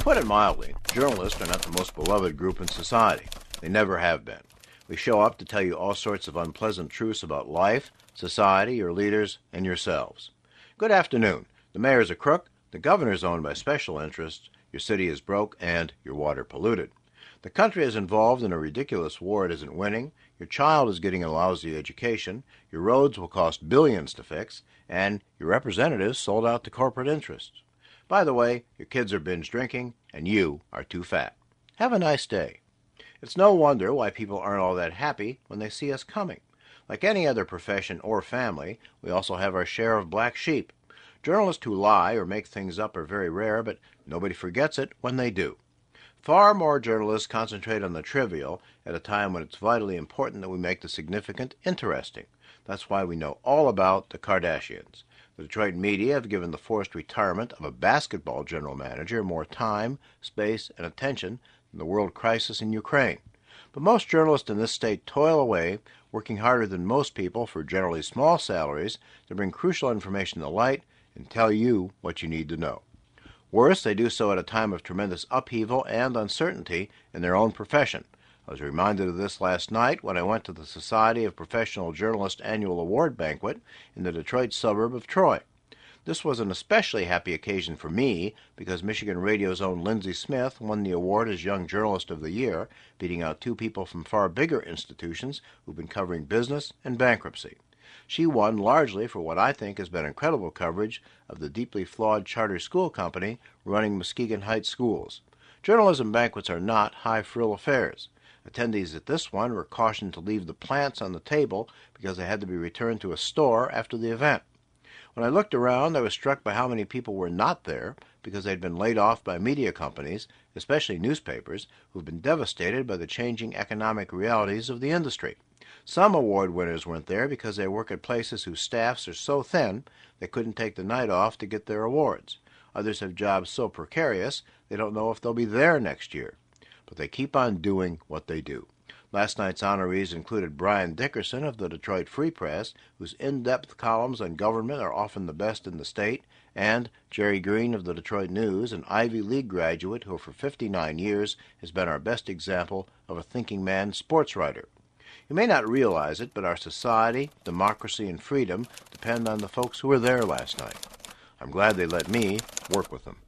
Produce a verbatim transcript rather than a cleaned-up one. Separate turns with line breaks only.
put it mildly, journalists are not the most beloved group in society. They never have been. We show up to tell you all sorts of unpleasant truths about life, society, your leaders, and yourselves. Good afternoon. The mayor's a crook, the governor's owned by special interests, your city is broke, and your water polluted. The country is involved in a ridiculous war it isn't winning, your child is getting a lousy education, your roads will cost billions to fix, and your representatives sold out to corporate interests. By the way, your kids are binge drinking, and you are too fat. Have a nice day. It's no wonder why people aren't all that happy when they see us coming. Like any other profession or family, we also have our share of black sheep. Journalists who lie or make things up are very rare, but nobody forgets it when they do. Far more journalists concentrate on the trivial at a time when it's vitally important that we make the significant interesting. That's why we know all about the Kardashians. The Detroit media have given the forced retirement of a basketball general manager more time, space, and attention than the world crisis in Ukraine. But most journalists in this state toil away, working harder than most people for generally small salaries to bring crucial information to light and tell you what you need to know. Worse, they do so at a time of tremendous upheaval and uncertainty in their own profession. I was reminded of this last night when I went to the Society of Professional Journalists annual award banquet in the Detroit suburb of Troy. This was an especially happy occasion for me because Michigan Radio's own Lindsay Smith won the award as Young Journalist of the Year, beating out two people from far bigger institutions who've been covering business and bankruptcy. She won largely for what I think has been incredible coverage of the deeply flawed charter school company running Muskegon Heights schools. Journalism banquets are not high-frill affairs. Attendees at this one were cautioned to leave the plants on the table because they had to be returned to a store after the event. When I looked around, I was struck by how many people were not there because they'd been laid off by media companies, especially newspapers, who've been devastated by the changing economic realities of the industry. Some award winners weren't there because they work at places whose staffs are so thin they couldn't take the night off to get their awards. Others have jobs so precarious they don't know if they'll be there next year. But they keep on doing what they do. Last night's honorees included Brian Dickerson of the Detroit Free Press, whose in-depth columns on government are often the best in the state, and Jerry Green of the Detroit News, an Ivy League graduate who for fifty-nine years has been our best example of a thinking man sports writer. You may not realize it, but our society, democracy, and freedom depend on the folks who were there last night. I'm glad they let me work with them.